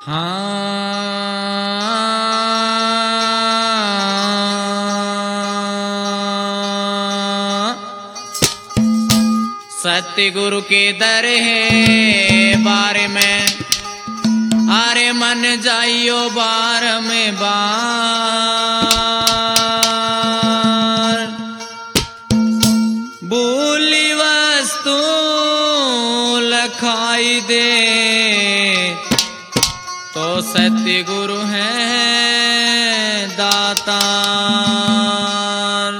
सतगुरु के दर है बारे में अरे मन जाइयो बार में बार भूली वस्तु लखाई दे तो सतगुरु है दातार।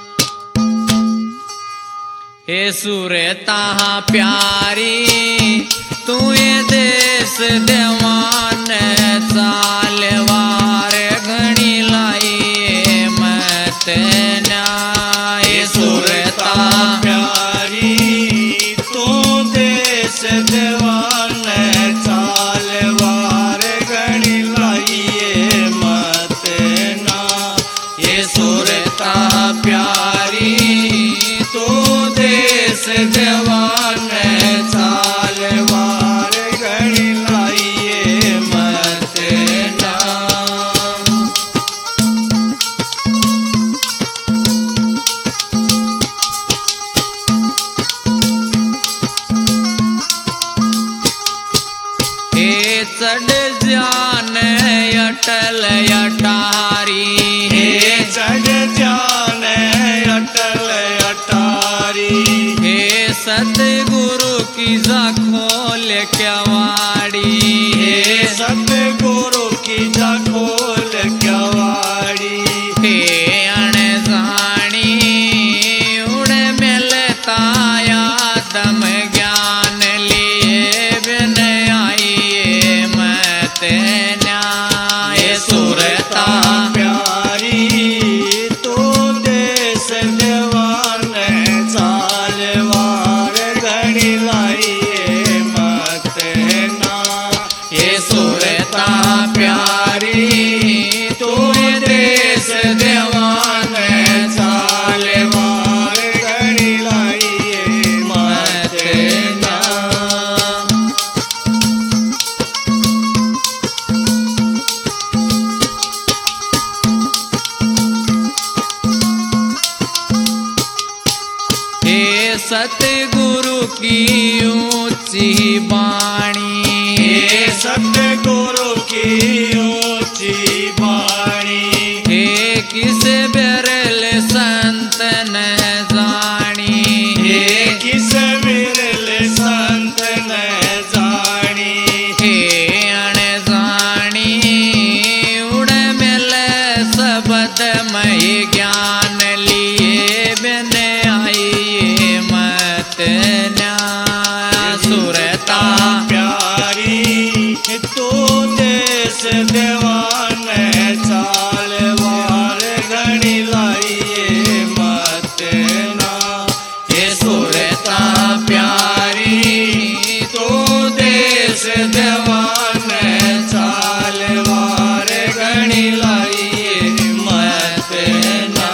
हे सुरता प्यारी तू ये देश देवान चालवार घणी लाई मत न्याय। सुरता प्यारी तू देश देवान चालवार घणी लाई मत ना। ये सुरता प्यारी तू देश देवान चालवार घणी लाई मत ना। हे चढ़ जान अटल अटारी हे चढ़ जान अटल अटारी। हे सतगुरु की जा खोल क्यावाड़ी हे सतगुरु की जा खोल क्यावाड़ी। हे अणजानी उड़ मिलता आदम ज्ञान लिए बिन आइए मत न्याय। सुरता प्यारी तू देश देवान चालवार घड़ी लाई मत ना। ये सुरता प्यारी तू देश देवान चालवार घड़ी लाई मत ना। हे सतगुरु की ऊंची बाणी हे सतगुरु की ऊंची बाणी। हे किस बिरल संत न जानी हे किस विरल संत न जानी। हे अणजानी उड़ मिल सबद मय ज्ञान लिए बिन आइए मत न्याय। सुरता प्यारी तू देश देवान चालवार घड़ी लाई मत ना। हे सुरता प्यारी तू देश देवान चालवार घड़ी लाई मत ना।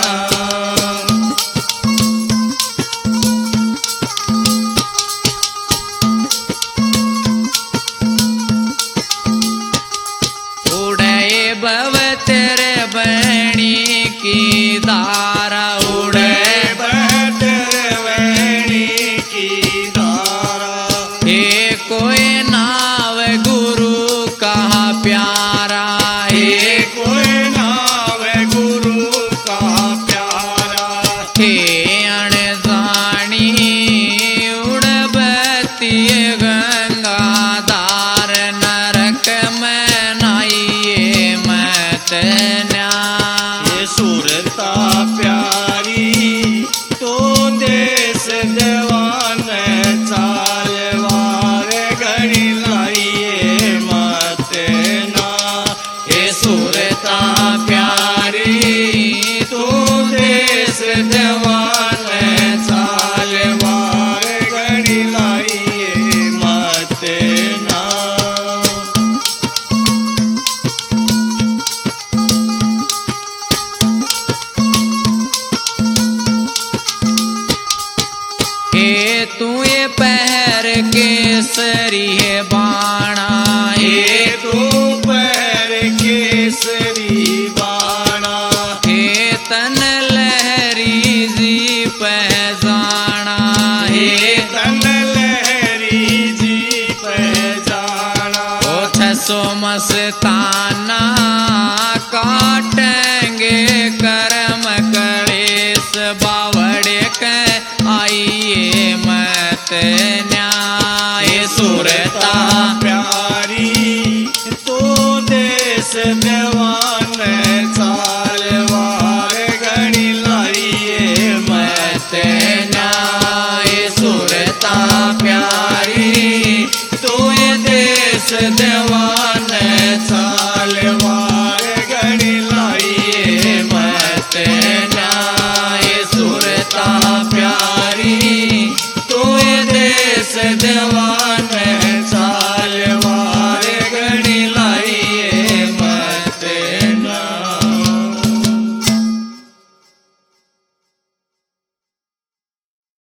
उड़े भव तेरे बणी की धारा उड़े बहतरवैणी की धारा। हे कोई नाव गुरु कहा प्यारा हे हे कोई नाव गुरु का प्यारा। हे अणजानी उड़बती गंगाधार नरक में नाइए मत न्याय। ये सुरता प्यारी तो देश देवान चालवार घड़ी लाई मत ना। ये सुरता प्यारी तो देश देवान चालवार घड़ी लाई मत ना। हे तू ये पहर केसरी है बाणा हे हे तू सो मस्ताना काटेंगे कर्म कलेश बावड़े के आइए मत न्याय सुरता प्यारी तो देश देवान चालवार गणी लाइए मत न्याय सुरता प्यारी तो देश देवान